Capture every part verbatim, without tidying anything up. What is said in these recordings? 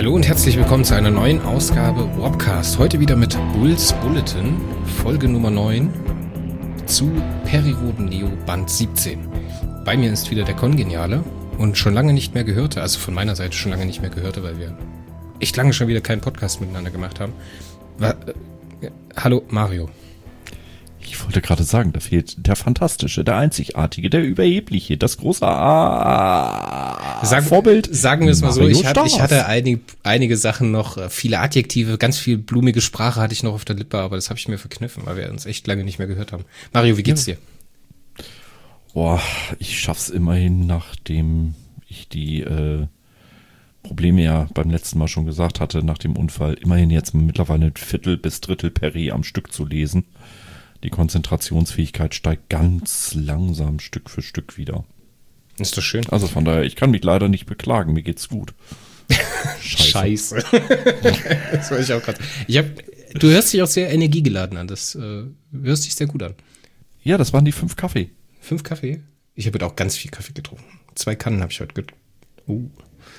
Hallo und herzlich willkommen zu einer neuen Ausgabe Warpcast. Heute wieder mit Bulls Bulletin, Folge Nummer neun zu Periroden Neo Band siebzehn. Bei mir ist wieder der Kongeniale und schon lange nicht mehr gehörte, also von meiner Seite schon lange nicht mehr gehörte, weil wir echt lange schon wieder keinen Podcast miteinander gemacht haben. War, äh, hallo Mario. Ich wollte gerade sagen, da fehlt der Fantastische, der Einzigartige, der Überhebliche, das große A Sagen, Vorbild. Sagen wir es mal Mario so, ich hatte, ich Stars. hatte einige, einige Sachen noch, viele Adjektive, ganz viel blumige Sprache hatte ich noch auf der Lippe, aber das habe ich mir verkniffen, weil wir uns echt lange nicht mehr gehört haben. Mario, wie geht's dir? Boah, ich schaff's immerhin, nachdem ich die äh, Probleme ja beim letzten Mal schon gesagt hatte, nach dem Unfall, immerhin jetzt mittlerweile ein Viertel bis Drittel Peri am Stück zu lesen. Die Konzentrationsfähigkeit steigt ganz langsam Stück für Stück wieder. Ist das schön? Also von daher, ich kann mich leider nicht beklagen, mir geht's gut. Scheiße. Scheiße. Das war ich auch gerade. Ich hab, du hörst dich auch sehr energiegeladen an, das äh, hörst dich sehr gut an. Ja, das waren die fünf Kaffee. Fünf Kaffee? Ich habe heute auch ganz viel Kaffee getrunken. Zwei Kannen habe ich heute getrunken. Uh.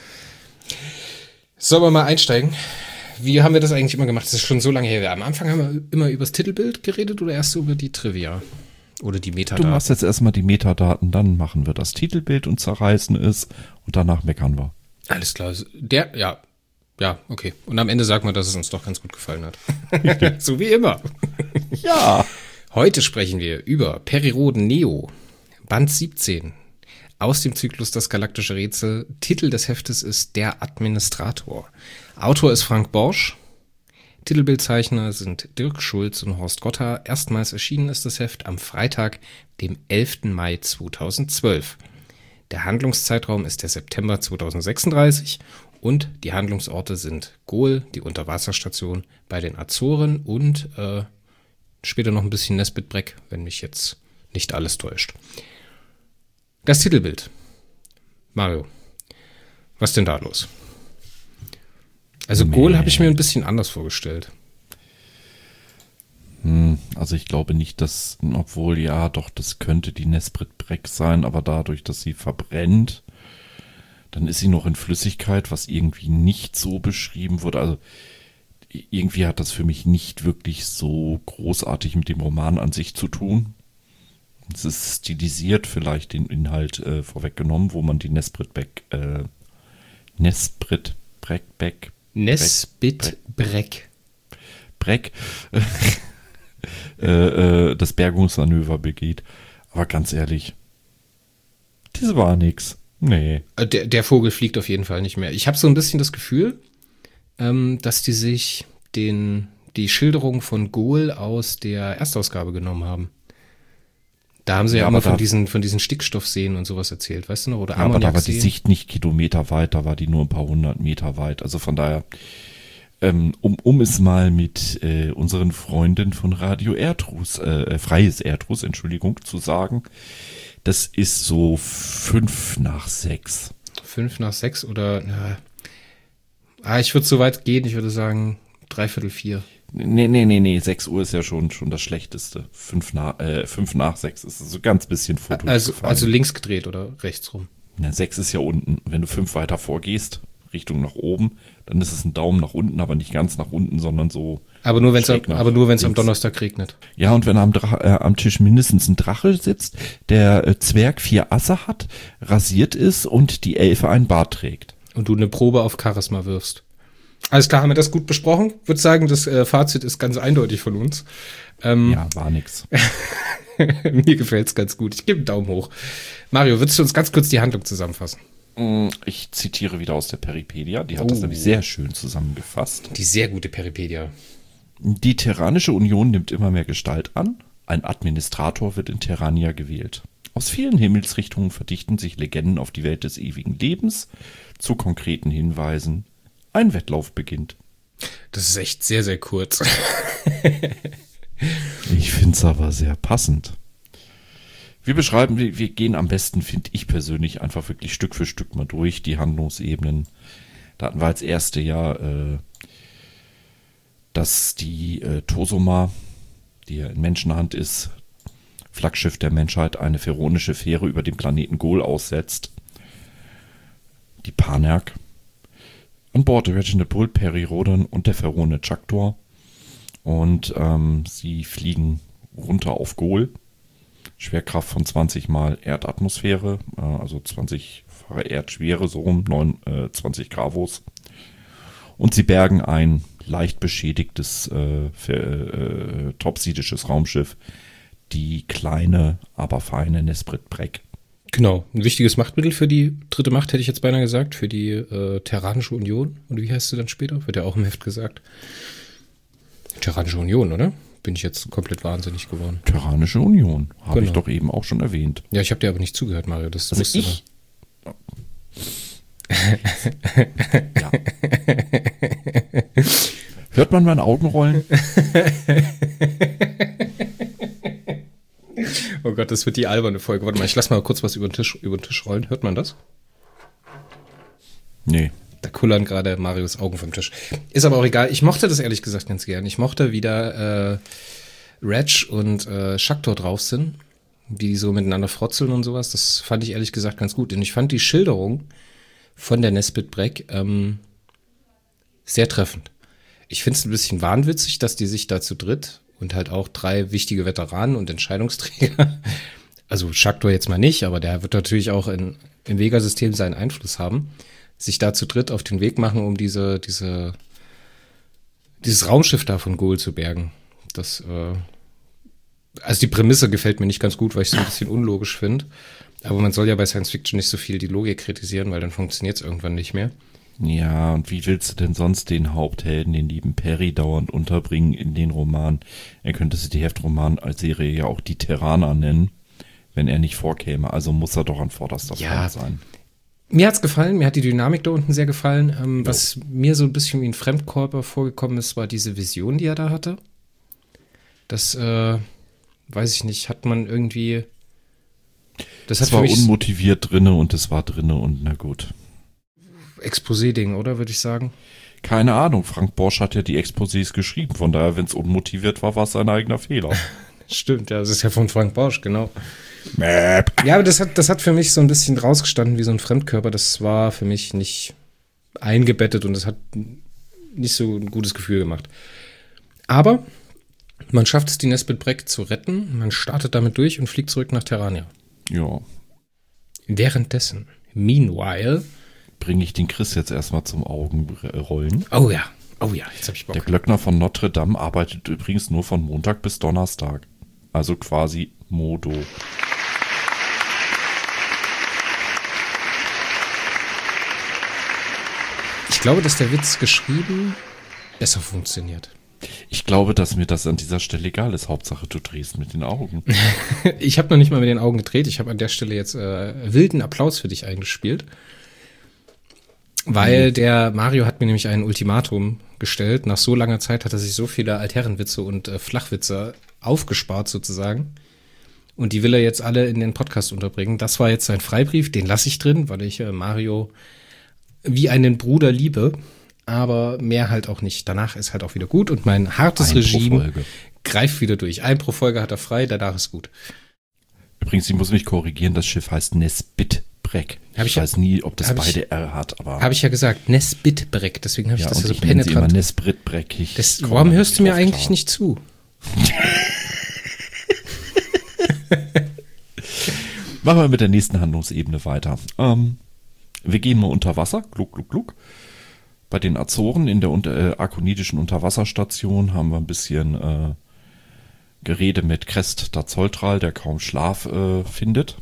Sollen wir mal einsteigen? Wie haben wir das eigentlich immer gemacht? Das ist schon so lange her. Am Anfang haben wir immer über das Titelbild geredet oder erst über die Trivia? Oder die Metadaten? Du machst jetzt erstmal die Metadaten, dann machen wir das Titelbild und zerreißen es und danach meckern wir. Alles klar. Der, ja. Ja, okay. Und am Ende sagen wir, dass es uns doch ganz gut gefallen hat. So wie immer. Ja. Heute sprechen wir über Periroden Neo, Band siebzehn. Aus dem Zyklus Das galaktische Rätsel. Titel des Heftes ist Der Administrator. Autor ist Frank Borsch. Titelbildzeichner sind Dirk Schulz und Horst Gotter. Erstmals erschienen ist das Heft am Freitag, dem elften Mai zweitausendzwölf. Der Handlungszeitraum ist der September zweitausendsechsunddreißig und die Handlungsorte sind Gol, die Unterwasserstation bei den Azoren und äh, später noch ein bisschen Nesbit Breck, wenn mich jetzt nicht alles täuscht. Das Titelbild. Mario, was denn da los? Also nee. Gol habe ich mir ein bisschen anders vorgestellt. Hm, also ich glaube nicht, dass, obwohl ja, doch, das könnte die Nesbit Breck sein, aber dadurch, dass sie verbrennt, dann ist sie noch in Flüssigkeit, was irgendwie nicht so beschrieben wurde. Also irgendwie hat das für mich nicht wirklich so großartig mit dem Roman an sich zu tun. Es ist stilisiert vielleicht den Inhalt äh, vorweggenommen, wo man die Nesbit Breck, äh, Nesbit Breck, Breck, Nesbit Breck. Breck äh, äh, das Bergungsmanöver begeht. Aber ganz ehrlich, das war nix. Nee. Der, der Vogel fliegt auf jeden Fall nicht mehr. Ich habe so ein bisschen das Gefühl, ähm, dass die sich den, die Schilderung von Gol aus der Erstausgabe genommen haben. Da haben sie ja, ja immer von diesen, von diesen Stickstoffseen und sowas erzählt, weißt du noch? Oder ja, aber da war die Sicht nicht Kilometer weit, da war die nur ein paar hundert Meter weit. Also von daher, ähm, um, um es mal mit äh, unseren Freunden von Radio Erdrus, äh, Freies Erdrus, Entschuldigung, zu sagen, das ist so fünf nach sechs. Fünf nach sechs oder, na, ah, ich würde so weit gehen, ich würde sagen, dreiviertel vier. Nee, nee, nee, nee, sechs Uhr ist ja schon, schon das Schlechteste. Fünf nach, äh, fünf nach sechs ist so ganz bisschen Foto. Also, also links gedreht oder rechts rum? Na, sechs ist ja unten. Wenn du fünf weiter vorgehst, Richtung nach oben, dann ist es ein Daumen nach unten, aber nicht ganz nach unten, sondern so. Aber nur wenn es aber nur wenn es am Donnerstag regnet. Ja, und wenn am, Dra- äh, am Tisch mindestens ein Drache sitzt, der äh, Zwerg vier Asse hat, rasiert ist und die Elfe einen Bart trägt. Und du eine Probe auf Charisma wirfst. Alles klar, haben wir das gut besprochen? Ich würde sagen, das äh, Fazit ist ganz eindeutig von uns. Ähm, ja, war nix. Mir gefällt's ganz gut. Ich gebe einen Daumen hoch. Mario, würdest du uns ganz kurz die Handlung zusammenfassen? Ich zitiere wieder aus der Peripedia. Die hat oh. das nämlich sehr schön zusammengefasst. Die sehr gute Peripedia. Die Terranische Union nimmt immer mehr Gestalt an. Ein Administrator wird in Terrania gewählt. Aus vielen Himmelsrichtungen verdichten sich Legenden auf die Welt des ewigen Lebens zu konkreten Hinweisen. Ein Wettlauf beginnt. Das ist echt sehr, sehr kurz. Ich finde es aber sehr passend. Wir beschreiben, wir gehen am besten, finde ich persönlich, einfach wirklich Stück für Stück mal durch die Handlungsebenen. Da hatten wir als erste ja, äh, dass die äh, Tosoma, die ja in Menschenhand ist, Flaggschiff der Menschheit, eine pharaonische Fähre über den Planeten Gol aussetzt. Die Panerk. An Bord Reginald Bull, Perry Rhodan und der verlorene Traktor. Und ähm, sie fliegen runter auf Gol. Schwerkraft von zwanzig mal Erdatmosphäre, äh, also zwanzig-fache Erdschwere, so rum, neun, äh, zwanzig Gravos. Und sie bergen ein leicht beschädigtes äh, für, äh, topsidisches Raumschiff, die kleine, aber feine Nesprit Bregg. Genau, ein wichtiges Machtmittel für die dritte Macht, hätte ich jetzt beinahe gesagt, für die äh, Terranische Union. Und wie heißt sie dann später? Wird ja auch im Heft gesagt. Terranische Union, oder? Bin ich jetzt komplett wahnsinnig geworden. Terranische Union, habe Genau. ich doch eben auch schon erwähnt. Ja, ich habe dir aber nicht zugehört, Mario. Das Also musst ich? du Ja. Hört man meine Augen rollen? Oh Gott, das wird die alberne Folge. Warte mal, ich lass mal kurz was über den Tisch, über den Tisch rollen. Hört man das? Nee. Da kullern gerade Marios Augen vom Tisch. Ist aber auch egal. Ich mochte das ehrlich gesagt ganz gern. Ich mochte, wie da äh, Reg und äh, Shaktor drauf sind, wie die so miteinander frotzeln und sowas. Das fand ich ehrlich gesagt ganz gut. Und ich fand die Schilderung von der Nesprit Bregg ähm, sehr treffend. Ich finde es ein bisschen wahnwitzig, dass die sich da zu dritt und halt auch drei wichtige Veteranen und Entscheidungsträger, also Shaktor jetzt mal nicht, aber der wird natürlich auch in, im Vega-System seinen Einfluss haben, sich da zu dritt auf den Weg machen, um diese, diese, dieses Raumschiff da von Gol zu bergen. Das, äh, also die Prämisse gefällt mir nicht ganz gut, weil ich es ein bisschen unlogisch finde. Aber man soll ja bei Science Fiction nicht so viel die Logik kritisieren, weil dann funktioniert es irgendwann nicht mehr. Ja, und wie willst du denn sonst den Haupthelden, den lieben Perry, dauernd unterbringen in den Roman? Er könnte sich die Heftroman als Serie ja auch die Terraner nennen, wenn er nicht vorkäme. Also muss er doch an vorderster Ja. Front sein. Mir hat's gefallen, mir hat die Dynamik da unten sehr gefallen. Ähm, was mir so ein bisschen wie ein Fremdkörper vorgekommen ist, war diese Vision, die er da hatte. Das, äh, weiß ich nicht, hat man irgendwie... Das, Das hat war für mich unmotiviert drinne und es war drinne und na gut. Exposé-Ding, oder, würde ich sagen? Keine Ahnung, Frank Borsch hat ja die Exposés geschrieben, von daher, wenn es unmotiviert war, war es sein eigener Fehler. Stimmt, ja, das ist ja von Frank Borsch, genau. Mäp. Ja, aber das hat, das hat für mich so ein bisschen rausgestanden wie so ein Fremdkörper. Das war für mich nicht eingebettet und das hat nicht so ein gutes Gefühl gemacht. Aber man schafft es, die Nesprit Bregg zu retten. Man startet damit durch und fliegt zurück nach Terrania. Ja, Währenddessen, meanwhile, bringe ich den Chris jetzt erstmal zum Augenrollen. oh ja, oh ja, jetzt hab ich Der Bock. Glöckner von Notre Dame arbeitet übrigens nur von Montag bis Donnerstag. Also quasi Modo. Ich glaube, dass der Witz geschrieben besser funktioniert. Ich glaube, dass mir das an dieser Stelle egal ist. Hauptsache, du drehst mit den Augen. Ich habe noch nicht mal mit den Augen gedreht. Ich habe an der Stelle jetzt äh, wilden Applaus für dich eingespielt. Weil der Mario hat mir nämlich ein Ultimatum gestellt. Nach so langer Zeit hat er sich so viele Altherrenwitze und äh, Flachwitze aufgespart sozusagen. Und die will er jetzt alle in den Podcast unterbringen. Das war jetzt sein Freibrief, den lasse ich drin, weil ich äh, Mario wie einen Bruder liebe. Aber mehr halt auch nicht. Danach ist halt auch wieder gut und mein hartes Ein pro Regime Folge. greift wieder durch. Ein pro Folge hat er frei, danach ist gut. Übrigens, ich muss mich korrigieren, das Schiff heißt Nesprit Bregg. Hab Ich ich ja- weiß nie, ob das hab ich- beide R hat, aber Habe ich ja gesagt, Nesprit Bregg, deswegen habe ich ja, das und ja so ich nenne sie immer penetrant. Nesprit Bregg. Ich Das, komme warum da hörst du mir drauf eigentlich klar. nicht zu? Machen wir mit der nächsten Handlungsebene weiter. Ähm, wir gehen mal unter Wasser. Gluck, gluck, gluck. Bei den Azoren in der unter, äh, arkonidischen Unterwasserstation haben wir ein bisschen äh, Gerede mit Crest da Zolltral, der kaum Schlaf äh, findet.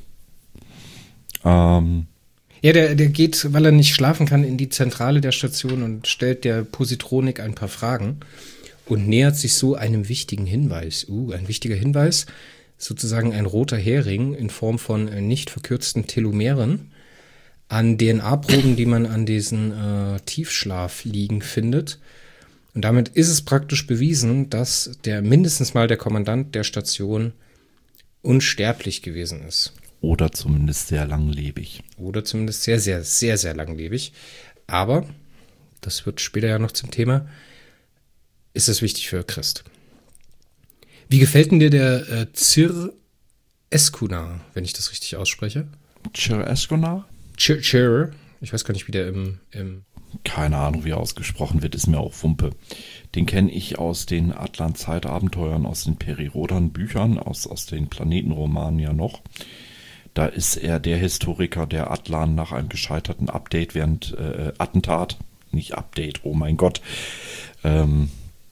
Ähm, Ja, der, der geht, weil er nicht schlafen kann, in die Zentrale der Station und stellt der Positronik ein paar Fragen und nähert sich so einem wichtigen Hinweis. Uh, ein wichtiger Hinweis, sozusagen ein roter Hering in Form von äh, nicht verkürzten Telomeren an D N A-Proben, die man an diesen äh, Tiefschlafliegen findet. Und damit ist es praktisch bewiesen, dass der mindestens mal der Kommandant der Station unsterblich gewesen ist. oder zumindest sehr langlebig. Oder zumindest sehr, sehr, sehr, sehr langlebig. Aber, das wird später ja noch zum Thema, ist es wichtig für Christ. Wie gefällt denn dir der äh, Zir Eskunar, wenn ich das richtig ausspreche? Chir Esconar? Chir, Chir, ich weiß gar nicht, wie der im, im keine Ahnung, wie er ausgesprochen wird, ist mir auch Wumpe. Den kenne ich aus den Atlan-Zeitabenteuern, aus den Peri-Rodan-Büchern, aus, aus den Planetenromanen ja noch. Da ist er der Historiker, der Atlan nach einem gescheiterten Update während äh, Attentat, nicht Update, oh mein Gott, ähm,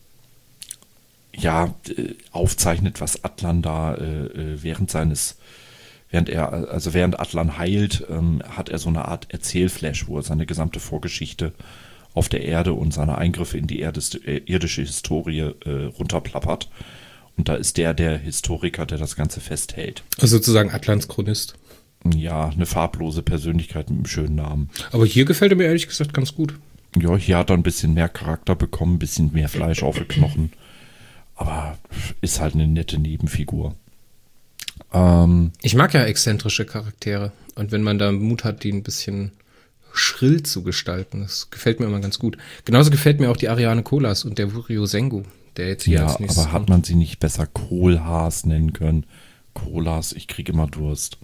ja, äh, aufzeichnet, was Atlan da äh, während seines, während er, also während Atlan heilt, ähm, hat er so eine Art Erzählflash, wo er seine gesamte Vorgeschichte auf der Erde und seine Eingriffe in die Erdis, äh, irdische Historie äh, runterplappert. Und da ist der der Historiker, der das Ganze festhält. Also sozusagen Atlans Chronist. Ja, eine farblose Persönlichkeit mit einem schönen Namen. Aber hier gefällt er mir ehrlich gesagt ganz gut. Ja, hier hat er ein bisschen mehr Charakter bekommen, ein bisschen mehr Fleisch auf den Knochen. Aber ist halt eine nette Nebenfigur. Ähm, ich mag ja exzentrische Charaktere. Und wenn man da Mut hat, die ein bisschen schrill zu gestalten, das gefällt mir immer ganz gut. Genauso gefällt mir auch die Ariane Kolas und der Wurio Sengu, der jetzt hier ja, als nächstes aber hat man sie nicht besser Kohlhaas nennen können? Kolas, ich kriege immer Durst.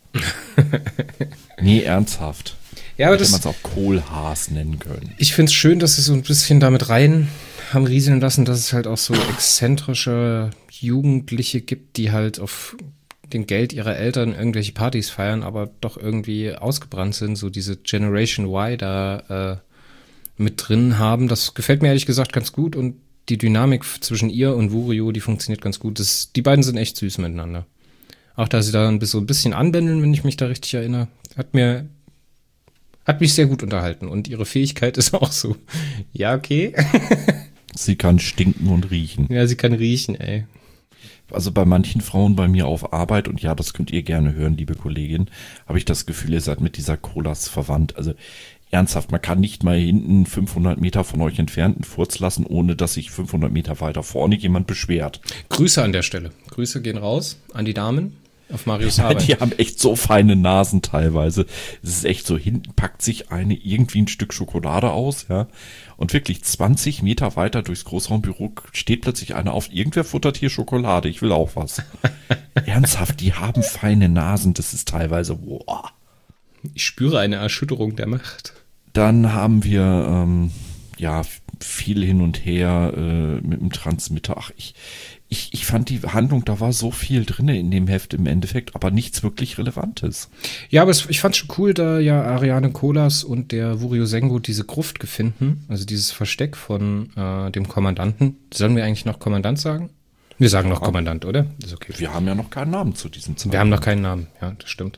Nee, ernsthaft. Ja, aber hätte das, man es auch Kohlhaas nennen können. ich finde es schön, dass sie so ein bisschen damit rein haben rieseln lassen, dass es halt auch so exzentrische Jugendliche gibt, die halt auf dem Geld ihrer Eltern irgendwelche Partys feiern, aber doch irgendwie ausgebrannt sind, so diese Generation Y da äh, mit drin haben. Das gefällt mir ehrlich gesagt ganz gut und die Dynamik zwischen ihr und Wurio, die funktioniert ganz gut. Das, die beiden sind echt süß miteinander. Auch da sie da ein bisschen, so ein bisschen anbändeln, wenn ich mich da richtig erinnere, hat mir hat mich sehr gut unterhalten. Und ihre Fähigkeit ist auch so, ja, okay. Sie kann stinken und riechen. Ja, sie kann riechen, ey. Also bei manchen Frauen bei mir auf Arbeit, und ja, das könnt ihr gerne hören, liebe Kollegin, habe ich das Gefühl, ihr seid mit dieser Kolas verwandt. Also ernsthaft, man kann nicht mal hinten fünfhundert Meter von euch entfernt einen Furz lassen, ohne dass sich fünfhundert Meter weiter vorne jemand beschwert. Grüße an der Stelle. Grüße gehen raus an die Damen auf Marius Arbeit. Die haben echt so feine Nasen teilweise. Es ist echt so, hinten packt sich eine irgendwie ein Stück Schokolade aus, ja. Und wirklich zwanzig Meter weiter durchs Großraumbüro steht plötzlich einer auf, irgendwer futtert hier Schokolade, ich will auch was. Ernsthaft, die haben feine Nasen, das ist teilweise, boah. Ich spüre eine Erschütterung der Macht. Dann haben wir, ähm, ja, viel hin und her äh, mit dem Transmitter. Ach, ich, ich, ich fand die Handlung, da war so viel drin in dem Heft im Endeffekt, aber nichts wirklich Relevantes. Ja, aber es, ich fand schon cool, da ja Ariane Kolas und der Wurio Sengu diese Gruft gefunden, also dieses Versteck von äh, dem Kommandanten. Sollen wir eigentlich noch Kommandant sagen? Wir sagen noch Kommandant, oder? Das ist okay. Wir haben ja noch keinen Namen zu diesem Zeitpunkt. Wir haben noch keinen Namen, ja, das stimmt.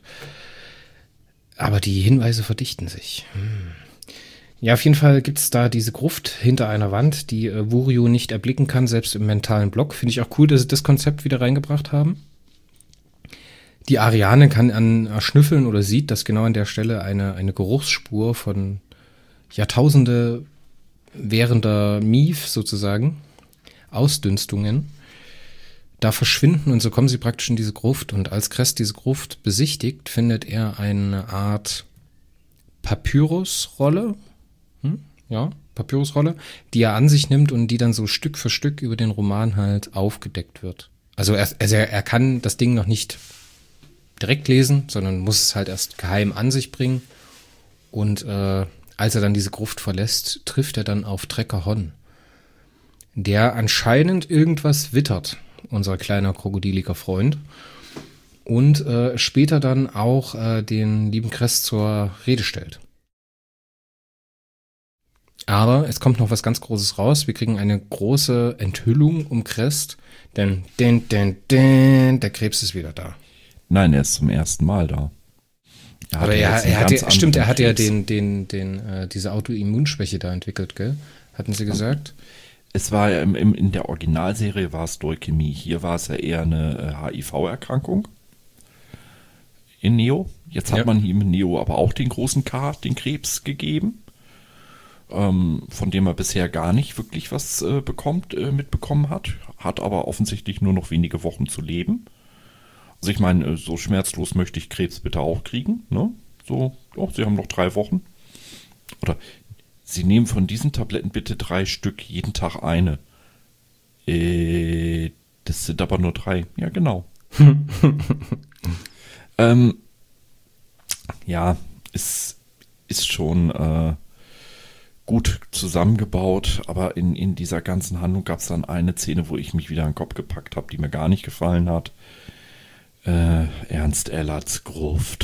Aber die Hinweise verdichten sich. Hm. Ja, auf jeden Fall gibt's da diese Gruft hinter einer Wand, die äh, Wurio nicht erblicken kann, selbst im mentalen Block. Finde ich auch cool, dass sie das Konzept wieder reingebracht haben. Die Ariane kann an erschnüffeln oder sieht, dass genau an der Stelle eine, eine Geruchsspur von Jahrtausende währender Mief sozusagen, Ausdünstungen, da verschwinden und so kommen sie praktisch in diese Gruft. Und als Crest diese Gruft besichtigt, findet er eine Art Papyrusrolle, hm? ja, Papyrusrolle, die er an sich nimmt und die dann so Stück für Stück über den Roman halt aufgedeckt wird. Also er, also er kann das Ding noch nicht direkt lesen, sondern muss es halt erst geheim an sich bringen. Und äh, als er dann diese Gruft verlässt, trifft er dann auf Trekker Hon, der anscheinend irgendwas wittert, unser kleiner krokodiliger Freund. Und äh, später dann auch äh, den lieben Crest zur Rede stellt. Aber es kommt noch was ganz Großes raus. Wir kriegen eine große Enthüllung um Crest, denn den, den, den, der Krebs ist wieder da. Nein, er ist zum ersten Mal da. Er Aber er, er hatte, stimmt, er hatte ja den, den, den, äh, diese Autoimmunschwäche da entwickelt, gell? Hatten Sie gesagt? Es war ja im, im, in der Originalserie war es Leukämie. Hier war es ja eher eine äh, H I V-Erkrankung. In Neo. Jetzt hat ja. man ihm in Neo aber auch den großen K, den Krebs gegeben, ähm, von dem er bisher gar nicht wirklich was äh, bekommt, äh, mitbekommen hat. Hat aber offensichtlich nur noch wenige Wochen zu leben. Also ich meine, so schmerzlos möchte ich Krebs bitte auch kriegen. Ne? So, oh, Sie haben noch drei Wochen. Oder Sie nehmen von diesen Tabletten bitte drei Stück, jeden Tag eine. Äh, das sind aber nur drei. Ja, genau. ähm, ja, es ist schon äh, gut zusammengebaut, aber in, in dieser ganzen Handlung gab es dann eine Szene, wo ich mich wieder an den Kopf gepackt habe, die mir gar nicht gefallen hat. Äh, Ernst Ellerts Gruft.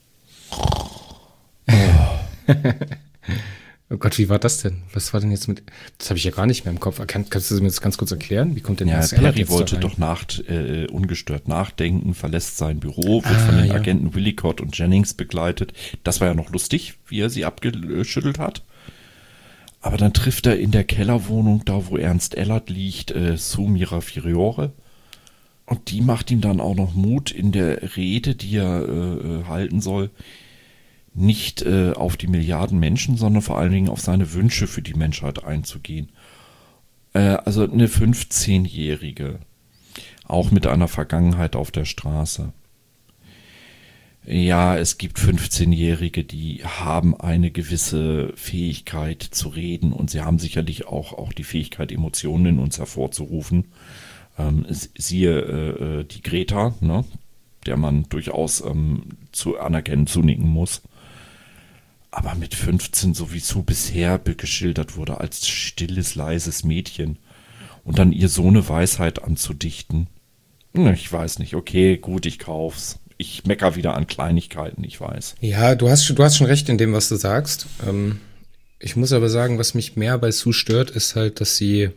Oh. Oh Gott, wie war das denn? Was war denn jetzt mit... Das habe ich ja gar nicht mehr im Kopf. Kann, kannst du mir das ganz kurz erklären? Wie kommt denn ja, Ernst Ellert Perry jetzt wollte da rein? doch nach, äh, ungestört nachdenken, verlässt sein Büro, wird Ah, von den ja. Agenten Willicott und Jennings begleitet. Das war ja noch lustig, wie er sie abgeschüttelt hat. Aber dann trifft er in der Kellerwohnung, da wo Ernst Ellert liegt, äh, Sue Mirafiore. Und die macht ihm dann auch noch Mut in der Rede, die er äh, halten soll, nicht äh, auf die Milliarden Menschen, sondern vor allen Dingen auf seine Wünsche für die Menschheit einzugehen. Äh, also eine fünfzehnjährige, auch mit einer Vergangenheit auf der Straße. Ja, es gibt fünfzehnjährige, die haben eine gewisse Fähigkeit zu reden und sie haben sicherlich auch, auch die Fähigkeit, Emotionen in uns hervorzurufen. Ähm, siehe äh, die Greta, ne, der man durchaus ähm, zu anerkennen, zunicken muss. Aber mit fünfzehn, so wie Sue bisher geschildert wurde, als stilles, leises Mädchen und dann ihr so eine Weisheit anzudichten. Ich weiß nicht, okay, gut, ich kauf's. Ich mecker wieder an Kleinigkeiten, ich weiß. Ja, du hast, du hast schon recht in dem, was du sagst. Ähm, ich muss aber sagen, was mich mehr bei Sue stört, ist halt, dass sie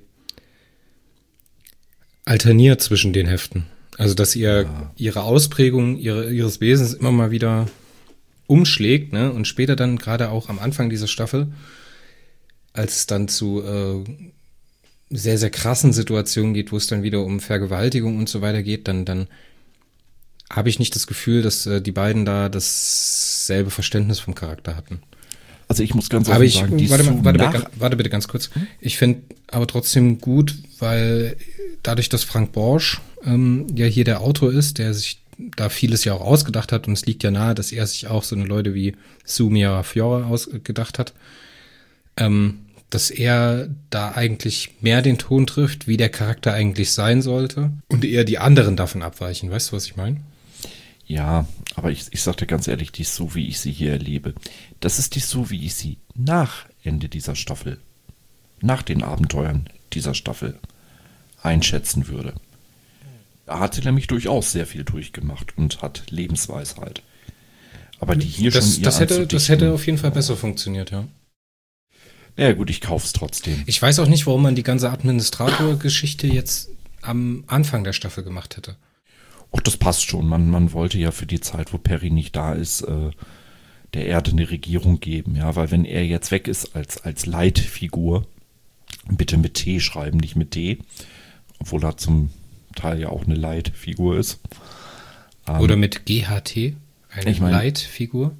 alterniert zwischen den Heften. Also, dass ihr Ja. ihre Ausprägung ihre, ihres Wesens immer mal wieder umschlägt, ne? Und später dann gerade auch am Anfang dieser Staffel, als es dann zu äh, sehr, sehr krassen Situationen geht, wo es dann wieder um Vergewaltigung und so weiter geht, dann, dann habe ich nicht das Gefühl, dass äh, die beiden da dasselbe Verständnis vom Charakter hatten. Also ich muss ganz Aber offen ich, sagen, die warte, Sue mal, warte, nach... bitte, warte bitte ganz kurz. Ich finde aber trotzdem gut, weil dadurch, dass Frank Borsch ähm, ja hier der Autor ist, der sich da vieles ja auch ausgedacht hat, und es liegt ja nahe, dass er sich auch so eine Leute wie Sue Mirafiore ausgedacht hat, ähm, dass er da eigentlich mehr den Ton trifft, wie der Charakter eigentlich sein sollte, und eher die anderen davon abweichen. Weißt du, was ich meine? Ja, aber ich, ich sag dir ganz ehrlich, die Sue, wie ich sie hier erlebe, das ist die Sue, wie ich sie nach Ende dieser Staffel, nach den Abenteuern dieser Staffel einschätzen würde. Da hat sie nämlich durchaus sehr viel durchgemacht und hat Lebensweisheit. Aber die hier Das, schon ihr das hätte, das anzudichten- hätte auf jeden Fall besser funktioniert, ja. Ja gut, ich kauf's trotzdem. Ich weiß auch nicht, warum man die ganze Administrator-Geschichte jetzt am Anfang der Staffel gemacht hätte. Ach, das passt schon. Man, man wollte ja für die Zeit, wo Perry nicht da ist, äh, der Erde eine Regierung geben. Ja, weil wenn er jetzt weg ist als, als Leitfigur, bitte mit T schreiben, nicht mit D, obwohl er zum Teil ja auch eine Leitfigur ist. Ähm, Oder mit G H T, eine ich mein- Leitfigur.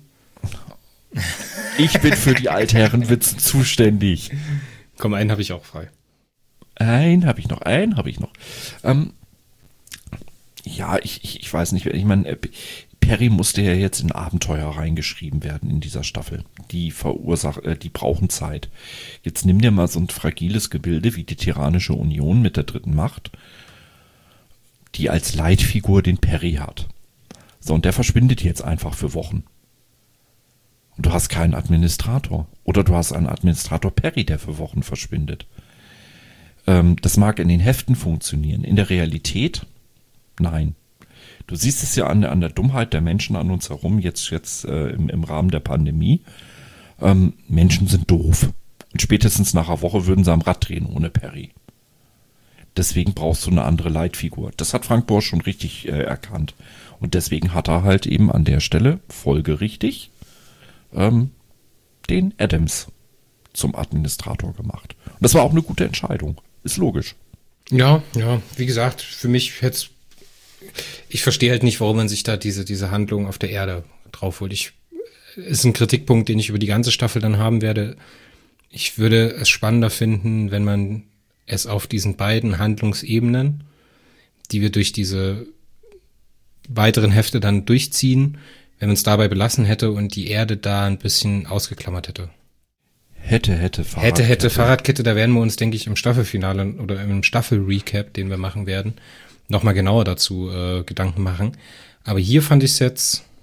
Ich bin für die Altherrenwitze zuständig. Komm, einen habe ich auch frei. Einen habe ich noch, einen habe ich noch. Ähm, ja, ich, ich, ich weiß nicht, ich meine, äh, Perry musste ja jetzt in Abenteuer reingeschrieben werden in dieser Staffel. Die verursachen, äh, die brauchen Zeit. Jetzt nimm dir mal so ein fragiles Gebilde wie die Tyrannische Union mit der dritten Macht, die als Leitfigur den Perry hat. So, und der verschwindet jetzt einfach für Wochen. Und du hast keinen Administrator. Oder du hast einen Administrator Perry, der für Wochen verschwindet. Ähm, das mag in den Heften funktionieren. In der Realität, nein. Du siehst es ja an, an der Dummheit der Menschen an uns herum, jetzt, jetzt äh, im, im Rahmen der Pandemie. Ähm, Menschen sind doof. Und spätestens nach einer Woche würden sie am Rad drehen ohne Perry. Deswegen brauchst du eine andere Leitfigur. Das hat Frank Borsch schon richtig äh, erkannt. Und deswegen hat er halt eben an der Stelle folgerichtig ähm, den Adams zum Administrator gemacht. Und das war auch eine gute Entscheidung. Ist logisch. Ja, ja, wie gesagt, für mich hätte ich verstehe halt nicht, warum man sich da diese, diese Handlung auf der Erde drauf holt. Ich, ist ein Kritikpunkt, den ich über die ganze Staffel dann haben werde. Ich würde es spannender finden, wenn man es auf diesen beiden Handlungsebenen, die wir durch diese weiteren Hefte dann durchziehen, wenn man es dabei belassen hätte und die Erde da ein bisschen ausgeklammert hätte. Hätte, hätte, Fahrradkette. Hätte, hätte, Fahrradkette, da werden wir uns, denke ich, im Staffelfinale oder im Staffel-Recap, den wir machen werden, nochmal genauer dazu äh, Gedanken machen. Aber hier fand ich es jetzt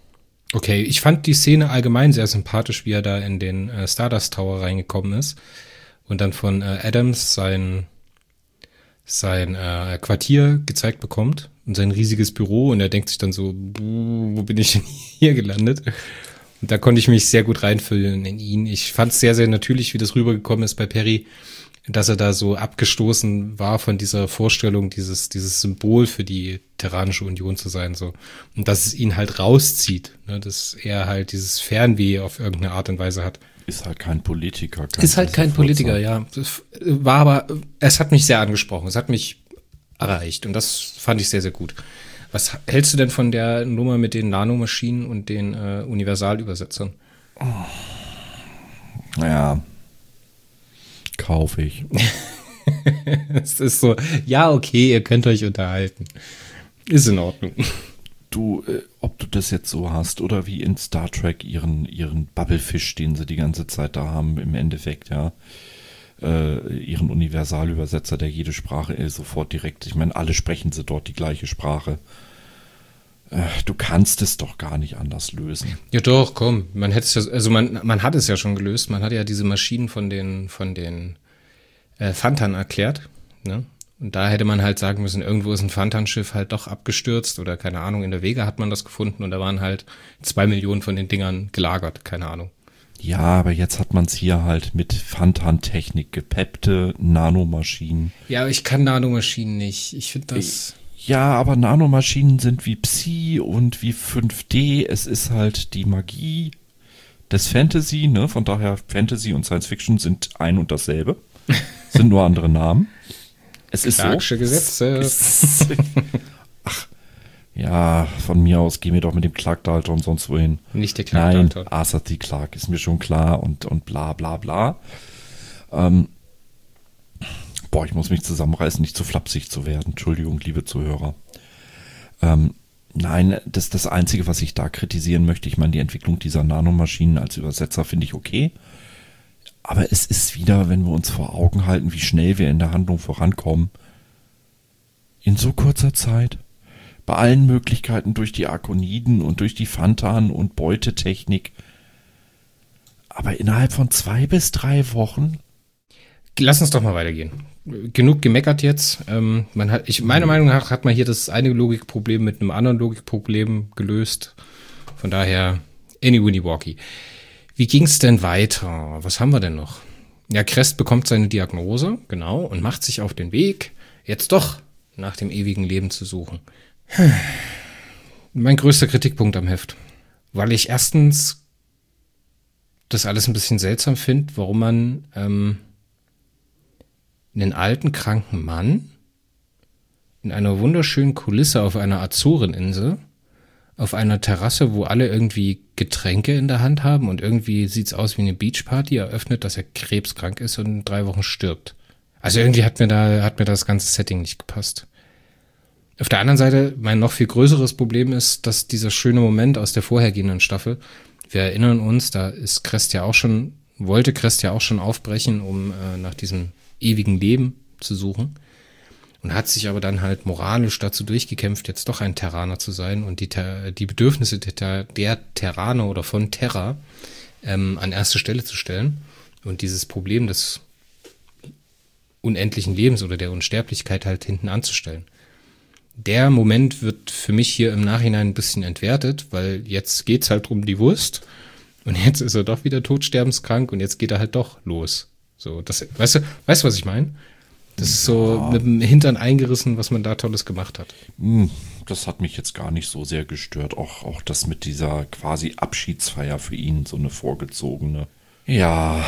Okay, ich fand die Szene allgemein sehr sympathisch, wie er da in den äh, Stardust Tower reingekommen ist und dann von äh, Adams sein sein äh, Quartier gezeigt bekommt und sein riesiges Büro und er denkt sich dann so, wo bin ich denn hier gelandet? Und da konnte ich mich sehr gut reinfühlen in ihn. Ich fand es sehr, sehr natürlich, wie das rübergekommen ist bei Perry, dass er da so abgestoßen war von dieser Vorstellung, dieses dieses Symbol für die Terranische Union zu sein, so. Und dass es ihn halt rauszieht, ne, dass er halt dieses Fernweh auf irgendeine Art und Weise hat. Ist halt kein Politiker. Ist halt kein Politiker, ja. Das war aber, es hat mich sehr angesprochen, es hat mich erreicht und das fand ich sehr, sehr gut. Was hältst du denn von der Nummer mit den Nanomaschinen und den äh, Universalübersetzern? Naja, kaufe ich. Es ist so, ja, okay, ihr könnt euch unterhalten. Ist in Ordnung. Du, äh, ob du das jetzt so hast oder wie in Star Trek ihren, ihren Bubblefish, den sie die ganze Zeit da haben, im Endeffekt, ja, äh, ihren Universalübersetzer, der jede Sprache äh, sofort direkt, ich meine, alle sprechen sie dort die gleiche Sprache. Äh, du kannst es doch gar nicht anders lösen. Ja doch, komm, man hätte es ja, also man, man hat es ja schon gelöst, man hat ja diese Maschinen von den, von den äh, Phantan erklärt, ne? Und da hätte man halt sagen müssen, irgendwo ist ein Phantan-Schiff halt doch abgestürzt oder keine Ahnung, in der Vega hat man das gefunden und da waren halt zwei Millionen von den Dingern gelagert, keine Ahnung. Ja, aber jetzt hat man es hier halt mit Phantan-Technik, gepeppte Nanomaschinen. Ja, aber ich kann Nanomaschinen nicht. Ich finde das... Ja, aber Nanomaschinen sind wie Psi und wie fünf D. Es ist halt die Magie des Fantasy, ne? Von daher Fantasy und Science Fiction sind ein und dasselbe. Sind nur andere Namen. Es ist Clarksche so. Gesetze. Ach, ja, von mir aus geh mir doch mit dem Clark Dalton und sonst wohin. Nicht der Clark Nein, Dalton. Arthur C. Clarke ist mir schon klar und, und bla bla bla. Ähm, boah, ich muss mich zusammenreißen, nicht zu flapsig zu werden. Entschuldigung, liebe Zuhörer. Ähm, nein, das ist das Einzige, was ich da kritisieren möchte. Ich meine, die Entwicklung dieser Nanomaschinen als Übersetzer finde ich okay. Aber es ist wieder, wenn wir uns vor Augen halten, wie schnell wir in der Handlung vorankommen. In so kurzer Zeit. Bei allen Möglichkeiten durch die Arkoniden und durch die Phantan und Beutetechnik. Aber innerhalb von zwei bis drei Wochen. Lass uns doch mal weitergehen. Genug gemeckert jetzt. Ähm, man hat, ich, meiner Meinung nach hat man hier das eine Logikproblem mit einem anderen Logikproblem gelöst. Von daher, any winnie walkie. Wie ging's denn weiter? Was haben wir denn noch? Ja, Crest bekommt seine Diagnose, genau, und macht sich auf den Weg, jetzt doch nach dem ewigen Leben zu suchen. Mein größter Kritikpunkt am Heft, weil ich erstens das alles ein bisschen seltsam finde, warum man ähm, einen alten, kranken Mann in einer wunderschönen Kulisse auf einer Azoreninsel auf einer Terrasse, wo alle irgendwie Getränke in der Hand haben und irgendwie sieht's aus wie eine Beachparty, eröffnet, dass er krebskrank ist und in drei Wochen stirbt. Also irgendwie hat mir da, hat mir das ganze Setting nicht gepasst. Auf der anderen Seite, mein noch viel größeres Problem ist, dass dieser schöne Moment aus der vorhergehenden Staffel, wir erinnern uns, da ist Crest ja auch schon, wollte Crest ja auch schon aufbrechen, um äh, nach diesem ewigen Leben zu suchen. Und hat sich aber dann halt moralisch dazu durchgekämpft, jetzt doch ein Terraner zu sein und die, die Bedürfnisse der, der Terraner oder von Terra ähm, an erste Stelle zu stellen und dieses Problem des unendlichen Lebens oder der Unsterblichkeit halt hinten anzustellen. Der Moment wird für mich hier im Nachhinein ein bisschen entwertet, weil jetzt geht's halt um die Wurst und jetzt ist er doch wieder todsterbenskrank und jetzt geht er halt doch los. So, das, weißt du, weißt du, was ich meine? Das ist so ja. Mit dem Hintern eingerissen, was man da Tolles gemacht hat. Das hat mich jetzt gar nicht so sehr gestört. Auch, auch das mit dieser quasi Abschiedsfeier für ihn, so eine vorgezogene. Ja.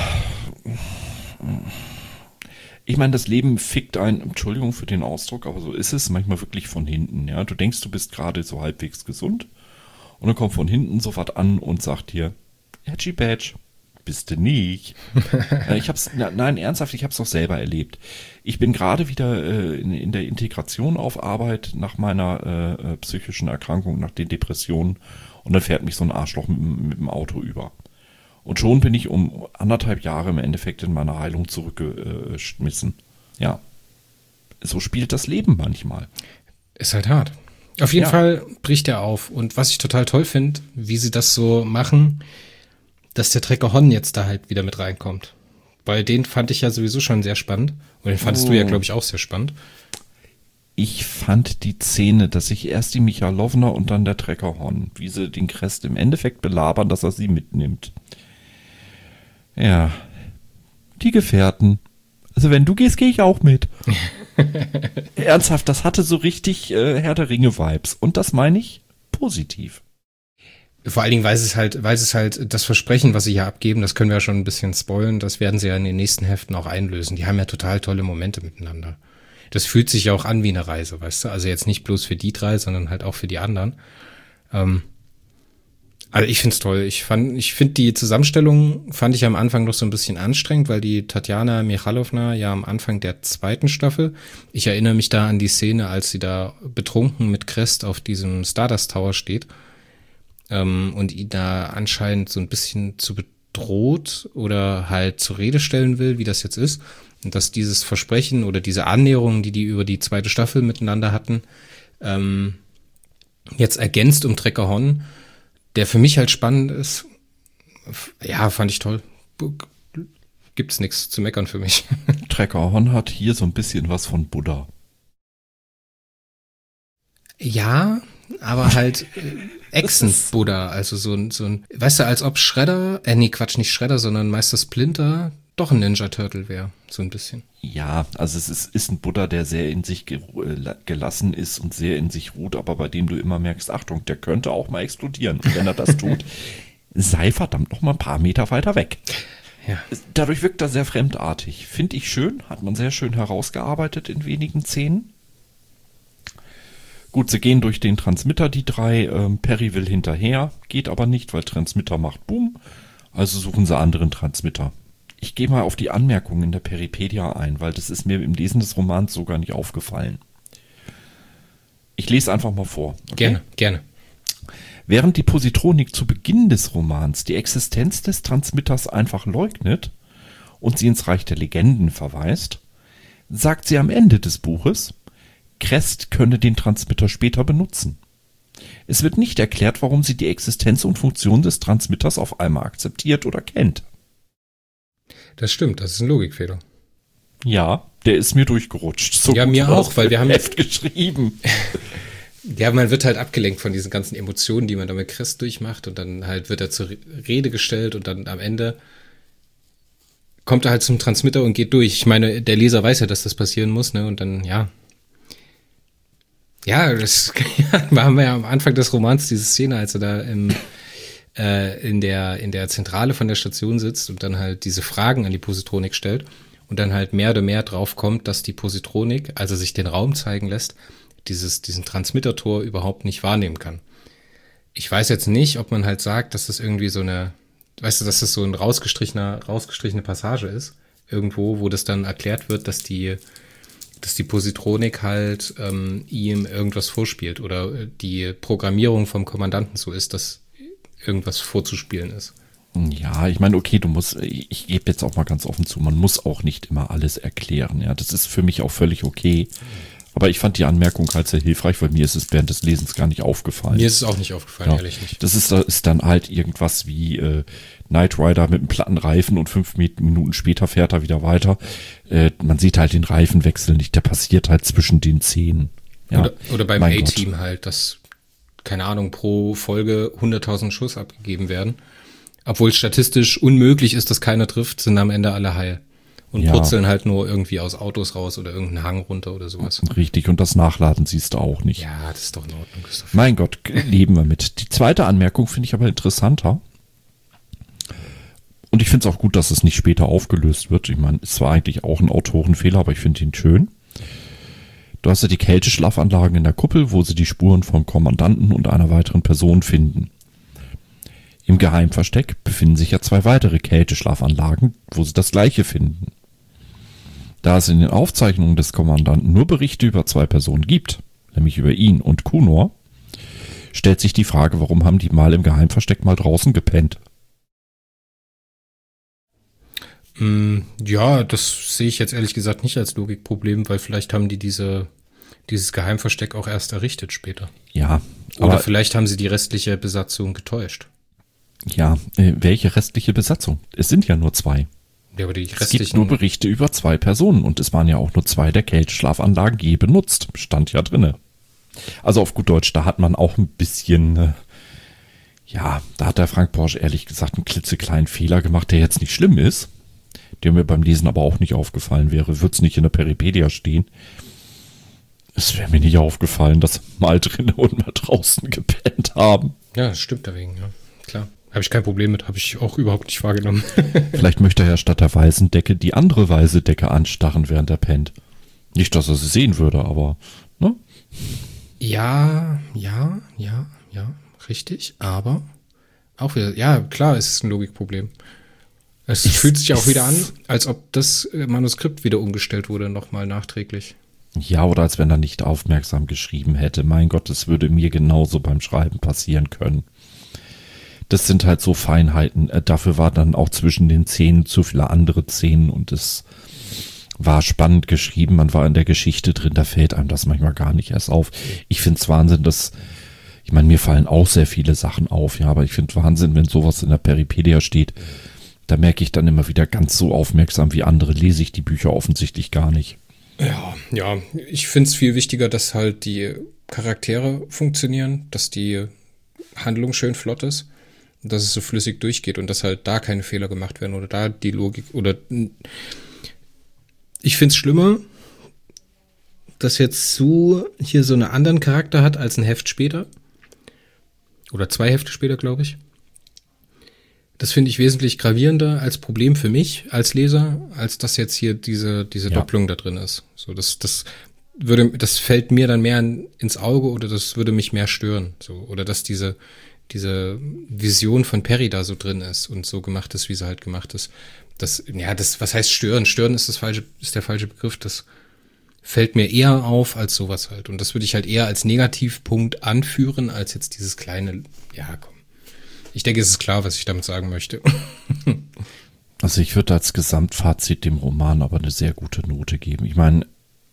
Ich meine, das Leben fickt einen, Entschuldigung für den Ausdruck, aber so ist es manchmal wirklich von hinten. Ja, du denkst, du bist gerade so halbwegs gesund und dann kommt von hinten so was an und sagt dir, Edgy Badge. Bist du nicht. ich hab's, na, nein, ernsthaft, ich hab's doch selber erlebt. Ich bin gerade wieder äh, in, in der Integration auf Arbeit nach meiner äh, psychischen Erkrankung, nach den Depressionen und dann fährt mich so ein Arschloch mit, mit dem Auto über. Und schon bin ich um anderthalb Jahre im Endeffekt in meiner Heilung zurückgeschmissen. Ja, so spielt das Leben manchmal. Ist halt hart. Auf jeden Ja. Fall bricht er auf. Und was ich total toll finde, wie sie das so machen, dass der Trecker Hon jetzt da halt wieder mit reinkommt. Weil den fand ich ja sowieso schon sehr spannend. Und den fandest Oh. du ja, glaube ich, auch sehr spannend. Ich fand die Szene, dass sich erst die Michalowna und dann der Treckerhorn, wie sie den Crest im Endeffekt belabern, dass er sie mitnimmt. Ja, die Gefährten. Also wenn du gehst, gehe ich auch mit. Ernsthaft, das hatte so richtig äh, Herr der Ringe-Vibes. Und das meine ich positiv. Vor allen Dingen, weil es halt, weil es halt das Versprechen, was sie hier abgeben, das können wir ja schon ein bisschen spoilen, das werden sie ja in den nächsten Heften auch einlösen. Die haben ja total tolle Momente miteinander. Das fühlt sich ja auch an wie eine Reise, weißt du? Also jetzt nicht bloß für die drei, sondern halt auch für die anderen. Ähm, also ich find's toll. Ich fand, ich finde die Zusammenstellung fand ich am Anfang noch so ein bisschen anstrengend, weil die Tatjana Michalowna ja am Anfang der zweiten Staffel, ich erinnere mich da an die Szene, als sie da betrunken mit Crest auf diesem Stardust Tower steht, ähm, und ihn da anscheinend so ein bisschen zu bedroht oder halt zur Rede stellen will, wie das jetzt ist. Und dass dieses Versprechen oder diese Annäherung, die die über die zweite Staffel miteinander hatten, ähm, jetzt ergänzt um Trecker Hon, der für mich halt spannend ist. Ja, fand ich toll. Gibt's nichts zu meckern für mich. Treckerhorn hat hier so ein bisschen was von Buddha. Ja, aber halt äh, Echsen-Buddha, also so ein, so ein, weißt du, als ob Shredder, äh, nee, Quatsch, nicht Shredder, sondern Meister Splinter doch ein Ninja Turtle wäre, so ein bisschen. Ja, also es ist, ist ein Buddha, der sehr in sich ge äh, gelassen ist und sehr in sich ruht, aber bei dem du immer merkst, Achtung, der könnte auch mal explodieren. Und wenn er das tut, sei verdammt noch mal ein paar Meter weiter weg. Ja. Dadurch wirkt er sehr fremdartig. Finde ich schön, hat man sehr schön herausgearbeitet in wenigen Szenen. Gut, sie gehen durch den Transmitter, die drei. Ähm, Perry will hinterher, geht aber nicht, weil Transmitter macht Boom. Also suchen sie anderen Transmitter. Ich gehe mal auf die Anmerkungen in der Peripedia ein, weil das ist mir im Lesen des Romans so gar nicht aufgefallen. Ich lese einfach mal vor. Okay? Gerne, gerne. Während die Positronik zu Beginn des Romans die Existenz des Transmitters einfach leugnet und sie ins Reich der Legenden verweist, sagt sie am Ende des Buches, Crest könne den Transmitter später benutzen. Es wird nicht erklärt, warum sie die Existenz und Funktion des Transmitters auf einmal akzeptiert oder kennt. Das stimmt, das ist ein Logikfehler. Ja, der ist mir durchgerutscht. So Ja, gut mir war auch, das weil wir haben- Heft geschrieben. Ja, man wird halt abgelenkt von diesen ganzen Emotionen, die man da mit Crest durchmacht, und dann halt wird er zur Rede gestellt und dann am Ende kommt er halt zum Transmitter und geht durch. Ich meine, der Leser weiß ja, dass das passieren muss, ne? Und dann, ja. Ja, das ja, haben wir ja am Anfang des Romans, diese Szene, als er da im, äh, in der, in der Zentrale von der Station sitzt und dann halt diese Fragen an die Positronik stellt und dann halt mehr oder mehr drauf kommt, dass die Positronik, als er sich den Raum zeigen lässt, dieses, diesen Transmittertor überhaupt nicht wahrnehmen kann. Ich weiß jetzt nicht, ob man halt sagt, dass das irgendwie so eine, weißt du, dass das so ein rausgestrichener, rausgestrichene Passage ist, irgendwo, wo das dann erklärt wird, dass die, dass die Positronik halt ähm, ihm irgendwas vorspielt oder die Programmierung vom Kommandanten so ist, dass irgendwas vorzuspielen ist. Ja, ich meine, okay, du musst, ich, ich gebe jetzt auch mal ganz offen zu, man muss auch nicht immer alles erklären. Ja, das ist für mich auch völlig okay. Aber ich fand die Anmerkung halt sehr hilfreich, weil mir ist es während des Lesens gar nicht aufgefallen. Mir ist es auch nicht aufgefallen, Ja, ehrlich nicht. das ist, ist dann halt irgendwas wie äh, Knight Rider mit einem platten Reifen und fünf Minuten später fährt er wieder weiter. Äh, man sieht halt den Reifenwechsel nicht, der passiert halt zwischen den Szenen. Ja, oder, oder beim mein A-Team halt, dass, keine Ahnung, pro Folge hunderttausend Schuss abgegeben werden. Obwohl statistisch unmöglich ist, dass keiner trifft, sind am Ende alle heil. Und Ja. purzeln halt nur irgendwie aus Autos raus oder irgendeinen Hang runter oder sowas. Richtig, und das Nachladen siehst du auch nicht. Ja, das ist doch in Ordnung, Christoph. Mein Gott, leben wir mit. Die zweite Anmerkung finde ich aber interessanter. Und ich finde es auch gut, dass es nicht später aufgelöst wird. Ich meine, es war eigentlich auch ein Autorenfehler, aber ich finde ihn schön. Du hast ja die Kälteschlafanlagen in der Kuppel, wo sie die Spuren vom Kommandanten und einer weiteren Person finden. Im Geheimversteck befinden sich ja zwei weitere Kälteschlafanlagen, wo sie das gleiche finden. Da es in den Aufzeichnungen des Kommandanten nur Berichte über zwei Personen gibt, nämlich über ihn und Kunor, stellt sich die Frage, warum haben die mal im Geheimversteck mal draußen gepennt? Mm, ja, das sehe ich jetzt ehrlich gesagt nicht als Logikproblem, weil vielleicht haben die diese, dieses Geheimversteck auch erst errichtet später. Ja. Oder aber, vielleicht haben sie die restliche Besatzung getäuscht. Ja, äh, welche restliche Besatzung? Es sind ja nur zwei. Ja, aber die Es restlichen. gibt nur Berichte über zwei Personen und es waren ja auch nur zwei der Kälteschlafanlagen je benutzt. Stand ja drinne. Also auf gut Deutsch, da hat man auch ein bisschen, äh, ja, da hat der Frank Porsche ehrlich gesagt einen klitzekleinen Fehler gemacht, der jetzt nicht schlimm ist, der mir beim Lesen aber auch nicht aufgefallen wäre. Würde es nicht in der Peripedia stehen. Es wäre mir nicht aufgefallen, dass mal drinnen und mal draußen gepennt haben. Ja, das stimmt deswegen, ja. Klar. Habe ich kein Problem mit, habe ich auch überhaupt nicht wahrgenommen. Vielleicht möchte er ja statt der weißen Decke die andere weiße Decke anstarren, während er pennt. Nicht, dass er sie sehen würde, aber, ne? Ja, ja, ja, ja, richtig, aber auch wieder, ja, klar, es ist ein Logikproblem. Es Ich- fühlt sich auch ich- wieder an, als ob das äh, Manuskript wieder umgestellt wurde, nochmal nachträglich. Ja, oder als wenn er nicht aufmerksam geschrieben hätte. Mein Gott, es würde mir genauso beim Schreiben passieren können. Das sind halt so Feinheiten. Äh, Dafür war dann auch zwischen den Szenen zu viele andere Szenen und es war spannend geschrieben. Man war in der Geschichte drin, da fällt einem das manchmal gar nicht erst auf. Ich finde es Wahnsinn, dass, ich meine, mir fallen auch sehr viele Sachen auf, ja, aber ich finde Wahnsinn, wenn sowas in der Peripedia steht. Da merke ich dann immer wieder, ganz so aufmerksam wie andere lese ich die Bücher offensichtlich gar nicht. Ja, ja, ich finde es viel wichtiger, dass halt die Charaktere funktionieren, dass die Handlung schön flott ist, dass es so flüssig durchgeht und dass halt da keine Fehler gemacht werden oder da die Logik oder ich finde es schlimmer, dass jetzt Sue hier so einen anderen Charakter hat als ein Heft später oder zwei Hefte später, glaube ich. Das finde ich wesentlich gravierender als Problem für mich als Leser, als dass jetzt hier diese diese Ja. Doppelung da drin ist. So, das das würde das fällt mir dann mehr in, ins Auge oder das würde mich mehr stören. So, oder dass diese diese Vision von Perry da so drin ist und so gemacht ist, wie sie halt gemacht ist. Das, ja, das, was heißt stören? Stören ist das falsche, ist der falsche Begriff. Das fällt mir eher auf als sowas halt. Und das würde ich halt eher als Negativpunkt anführen, als jetzt dieses kleine, ja, komm. Ich denke, es ist klar, was ich damit sagen möchte. Also ich würde als Gesamtfazit dem Roman aber eine sehr gute Note geben. Ich meine,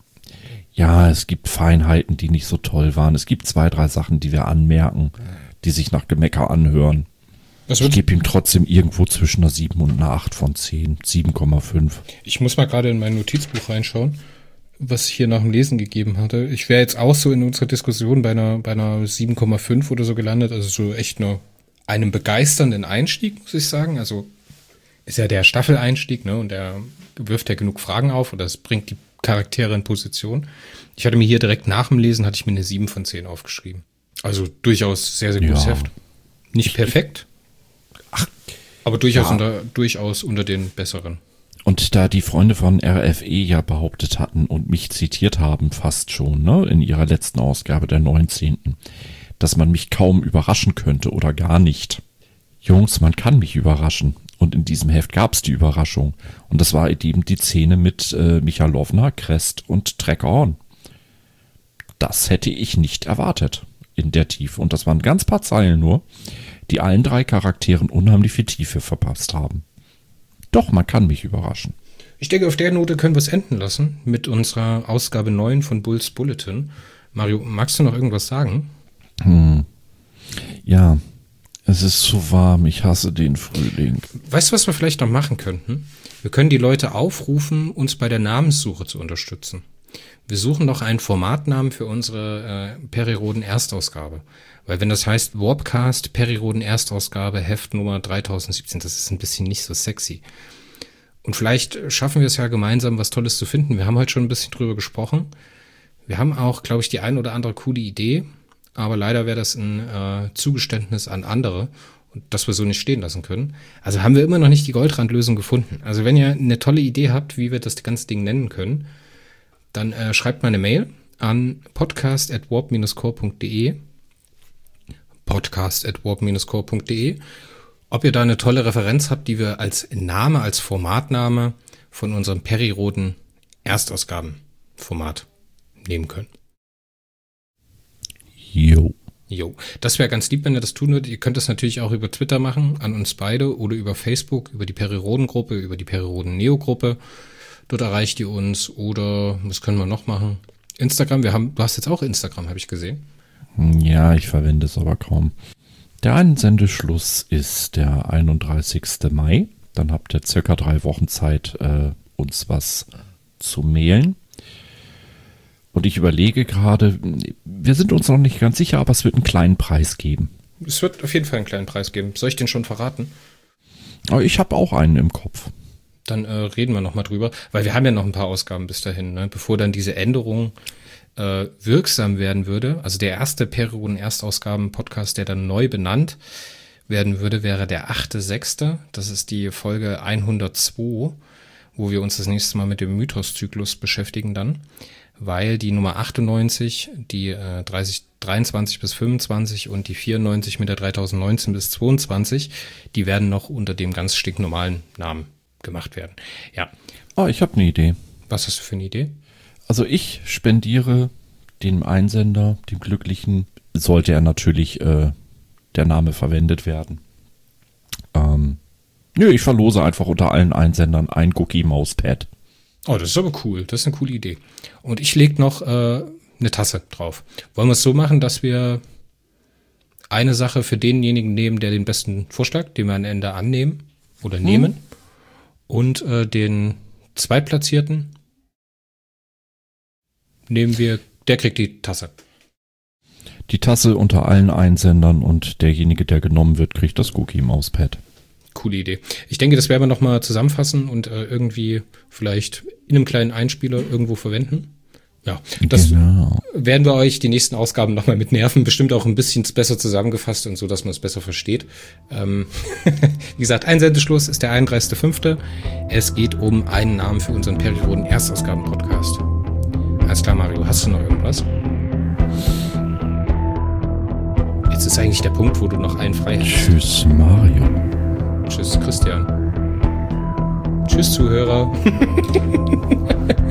ja, es gibt Feinheiten, die nicht so toll waren. Es gibt zwei, drei Sachen, die wir anmerken, die sich nach Gemecker anhören. Was Ich wird, gebe ihm trotzdem irgendwo zwischen einer sieben und einer acht von zehn. sieben Komma fünf. ich muss mal gerade in mein Notizbuch reinschauen, was ich hier nach dem Lesen gegeben hatte. Ich wäre jetzt auch so in unserer Diskussion bei einer, bei einer sieben Komma fünf oder so gelandet. Also so echt nur einem begeisternden Einstieg, muss ich sagen. Also ist ja der Staffeleinstieg, ne? Und der wirft ja genug Fragen auf oder es bringt die Charaktere in Position. Ich hatte mir hier direkt nach dem Lesen, hatte ich mir eine sieben von zehn aufgeschrieben. Also durchaus sehr, sehr gutes Ja. Heft. Nicht perfekt. Aber durchaus, Ja. unter, durchaus unter den besseren. Und da die Freunde von R F E ja behauptet hatten und mich zitiert haben, fast schon, ne, in ihrer letzten Ausgabe, der neunzehnten, dass man mich kaum überraschen könnte oder gar nicht. Jungs, man kann mich überraschen. Und in diesem Heft gab es die Überraschung. Und das war eben die Szene mit äh, Michalowna, Crest und Treckerhorn. Das hätte ich nicht erwartet in der Tiefe. Und das waren ganz paar Zeilen nur, die allen drei Charakteren unheimlich viel Tiefe verpasst haben. Doch, man kann mich überraschen. Ich denke, auf der Note können wir es enden lassen mit unserer Ausgabe neun von Bulls Bulletin. Mario, magst du noch irgendwas sagen? Hm. Ja, es ist so warm. Ich hasse den Frühling. Weißt du, was wir vielleicht noch machen könnten? Wir können die Leute aufrufen, uns bei der Namenssuche zu unterstützen. Wir suchen noch einen Formatnamen für unsere äh, Periroden Erstausgabe. Weil wenn das heißt Warpcast Periroden Erstausgabe Heft Nummer dreitausendsiebzehn, das ist ein bisschen nicht so sexy. Und vielleicht schaffen wir es ja gemeinsam, was Tolles zu finden. Wir haben heute schon ein bisschen drüber gesprochen. Wir haben auch, glaube ich, die ein oder andere coole Idee. Aber leider wäre das ein äh, Zugeständnis an andere, und das wir so nicht stehen lassen können. Also haben wir immer noch nicht die Goldrandlösung gefunden. Also wenn ihr eine tolle Idee habt, wie wir das ganze Ding nennen können, dann äh, schreibt mal eine Mail an podcast at warp dash core punkt de podcast at warp dash core punkt de ob ihr da eine tolle Referenz habt, die wir als Name, als Formatname von unserem Periroden Erstausgabenformat nehmen können. Jo. Jo, das wäre ganz lieb, wenn ihr das tun würdet. Ihr könnt das natürlich auch über Twitter machen, an uns beide, oder über Facebook, über die Periroden-Gruppe, über die Periroden-Neo-Gruppe. Dort erreicht ihr uns. Oder, was können wir noch machen? Instagram, wir haben, du hast jetzt auch Instagram, habe ich gesehen. Ja, ich verwende es aber kaum. Der Einsendeschluss ist der einunddreißigster Mai. Dann habt ihr circa drei Wochen Zeit, äh, uns was zu mailen. Und ich überlege gerade, wir sind uns noch nicht ganz sicher, aber es wird einen kleinen Preis geben. Es wird auf jeden Fall einen kleinen Preis geben. Soll ich den schon verraten? Aber ich habe auch einen im Kopf. Dann äh, reden wir nochmal drüber, weil wir haben ja noch ein paar Ausgaben bis dahin, ne? Bevor dann diese Änderung äh, wirksam werden würde. Also der erste Perioden-Erstausgaben-Podcast, der dann neu benannt werden würde, wäre der achte sechste Das ist die Folge hundertzwei, wo wir uns das nächste Mal mit dem Mythos-Zyklus beschäftigen dann. Weil die Nummer achtundneunzig, die äh, dreißig, dreiundzwanzig bis fünfundzwanzig und die vierundneunzig mit der dreitausendneunzehn bis zweiundzwanzig, die werden noch unter dem ganz stinknormalen Namen gemacht werden. Ja. Oh, ich habe eine Idee. Was hast du für eine Idee? Also ich spendiere dem Einsender, dem Glücklichen, sollte er natürlich äh, der Name verwendet werden. Ähm, nö, ich verlose einfach unter allen Einsendern ein Cookie-Mauspad. Oh, das ist aber cool. Das ist eine coole Idee. Und ich lege noch äh, eine Tasse drauf. Wollen wir es so machen, dass wir eine Sache für denjenigen nehmen, der den besten Vorschlag, den wir am Ende annehmen oder nehmen, hm. und äh, den Zweitplatzierten nehmen wir, der kriegt die Tasse. Die Tasse unter allen Einsendern und derjenige, der genommen wird, kriegt das Cookie-Mauspad. Coole Idee. Ich denke, das werden wir nochmal zusammenfassen und äh, irgendwie vielleicht in einem kleinen Einspieler irgendwo verwenden. Ja, das genau. werden wir euch die nächsten Ausgaben nochmal mit nerven. Bestimmt auch ein bisschen besser zusammengefasst und so, dass man es besser versteht. Ähm Wie gesagt, Einsendeschluss ist der einunddreißigster fünfte Es geht um einen Namen für unseren Perioden-Erstausgaben-Podcast. Alles klar, Mario. Hast du noch irgendwas? Jetzt ist eigentlich der Punkt, wo du noch einen frei hast. Tschüss, Mario. Tschüss, Christian. Tschüss, Zuhörer.